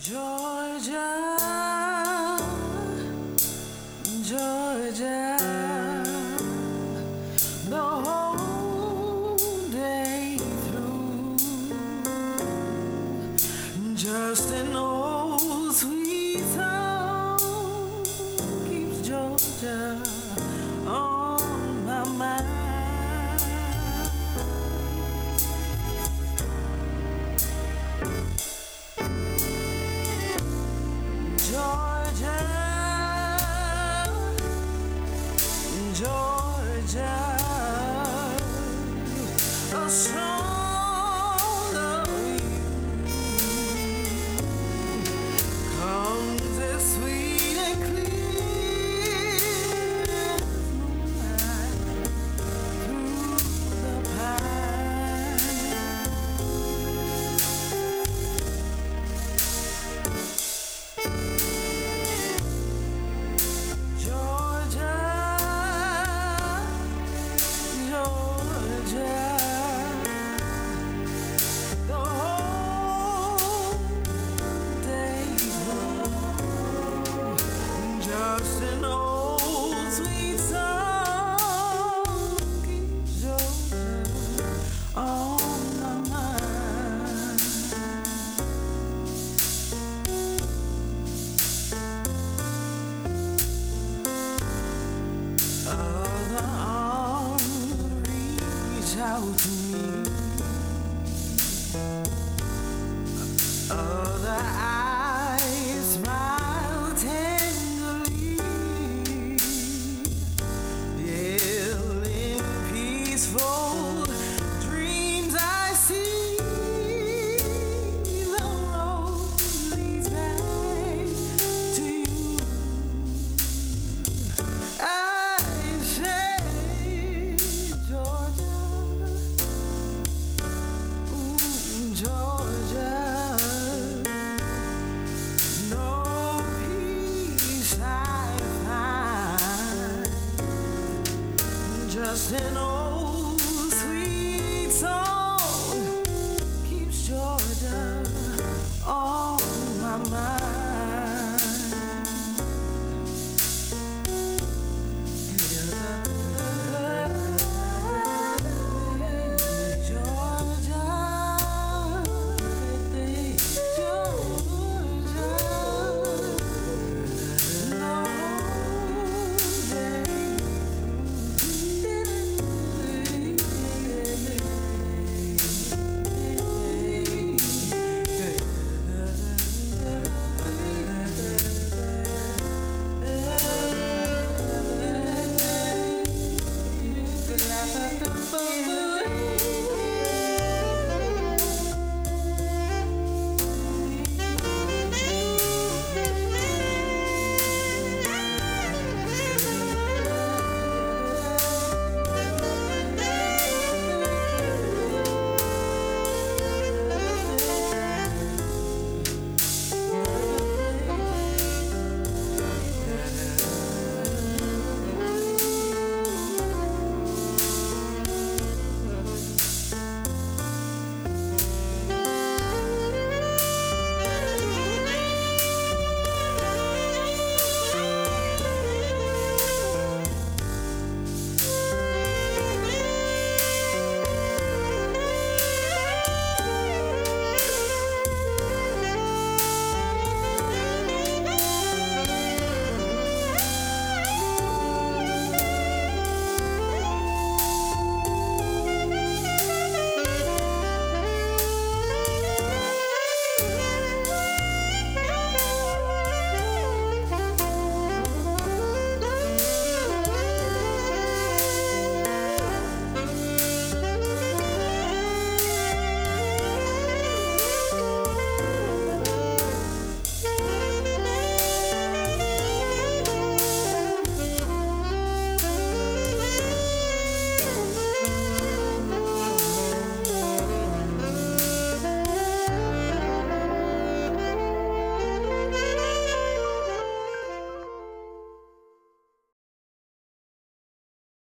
Georgia, Georgia, the whole day through, just an old sweet song keeps Georgia on my mind. Georgia, Georgia, a song of you comes as sweet and clear as moonlight through the pine. Georgia, Georgia, the whole day through, just an old sweet song keeps Georgia on my mind. Other arms reach out to me, other eyes smile tenderly, still in peaceful dreams I see the road leads back to you. I say, Georgia, Georgia, no peace I find, just an old sweet song keeps Georgia on my mind. Georgia,